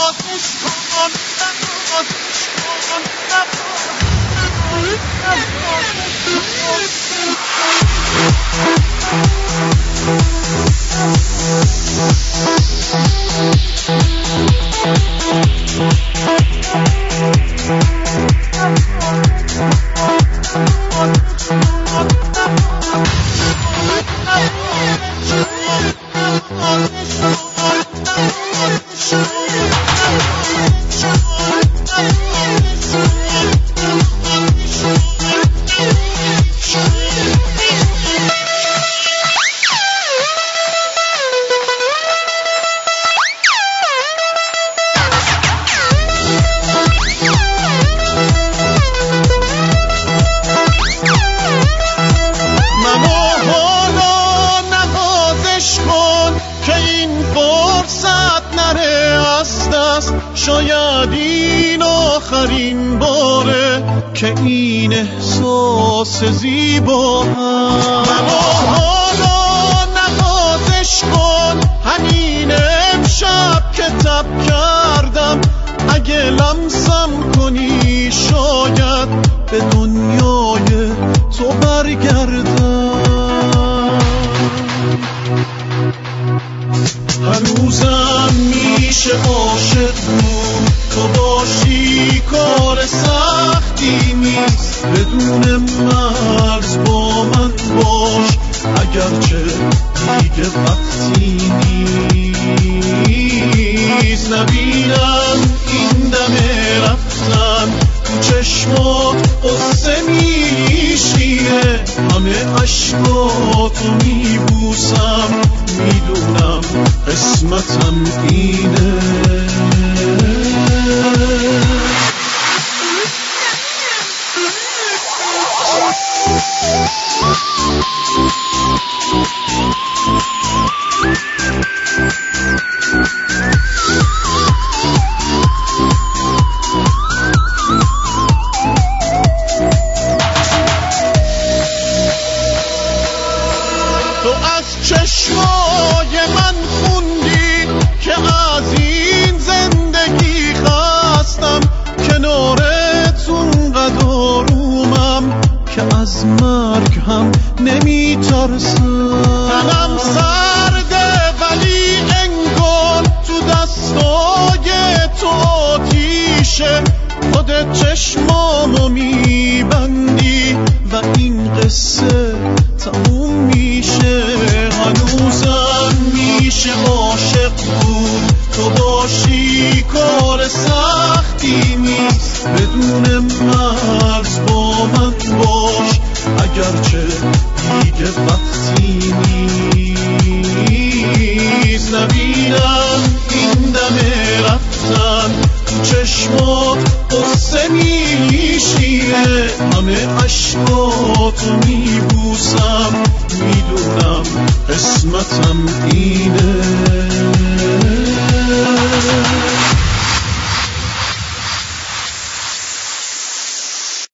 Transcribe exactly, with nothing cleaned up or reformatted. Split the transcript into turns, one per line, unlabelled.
شاید این آخرین باره که این احساس زیبا هست. اما حالا نوازش کن همین امشب که تب کردم، اگه لمسم کنی شاید به دنیای تو برگردم. هنوزم میشه عاشق بود، تو باشی کار سختی نیست. بدون مرز با من باش اگرچه دیگه وقتی نیست. نبینم این دمه رفتن تو چشمات قصه میشینه، همه عشقاتو میبوسم، میدونم قسمتم اینه. تو از چشمای من خوندی که از این زندگی خستم، کنارتون قدارومم که از مرگ هم نمیترسم. تنم سرده ولی انگار تو دستای تو آتیشه، خودت چشمامو میبندی و این قصه تموم میشه. هنوزم میشه عاشق بود، تو باشی کار سختی نیست. بدون مرز با من باش اگرچه دیگه وقتی نیست. نبینم این دمه رفتن تو چشمات قصه میشینه، همه عشقاتو میبوسم، میدونم قسمتم اینه.